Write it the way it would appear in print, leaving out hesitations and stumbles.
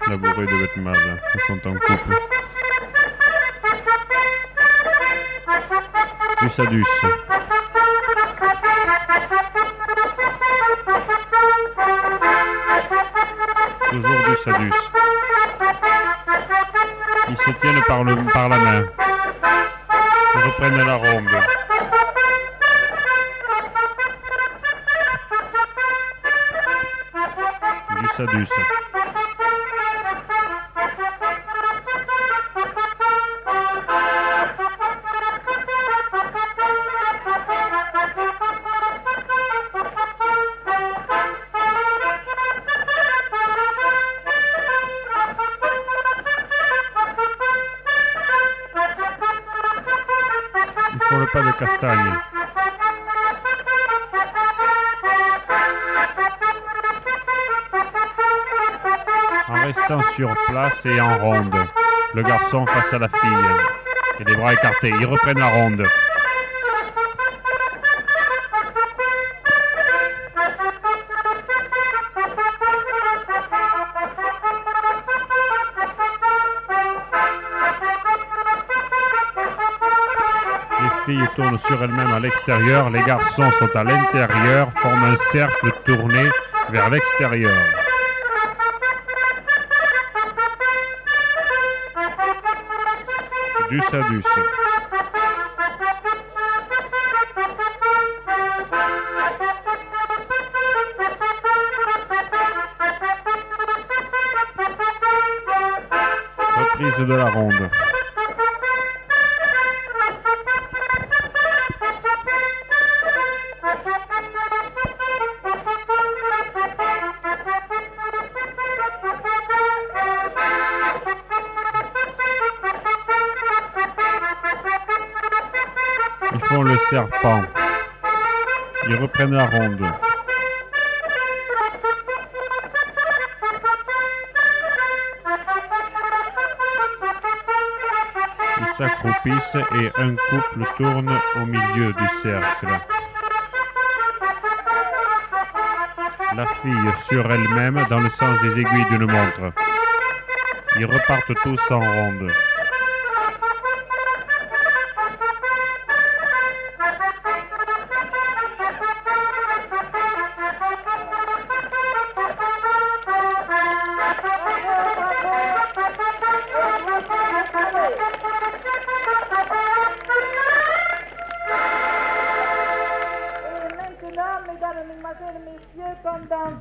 labouré de Betmaz. Ils sont en couple. Du Sadus. Toujours du Sadus. Ils se tiennent par la main. Ils reprennent la ronde. Du Sadus. Ils font le pas de castagne. En restant sur place et en ronde. Le garçon face à la fille. Et les bras écartés. Ils reprennent la ronde. Les filles tournent sur elles-mêmes à l'extérieur. Les garçons sont à l'intérieur, forment un cercle tourné vers l'extérieur. Du Sadus. Reprise de la ronde. Ils font le serpent. Ils reprennent la ronde. Ils s'accroupissent et un couple tourne au milieu du cercle. La fille sur elle-même dans le sens des aiguilles d'une montre. Ils repartent tous en ronde. Mesdames, Mesdemoiselles, Messieurs, comme dans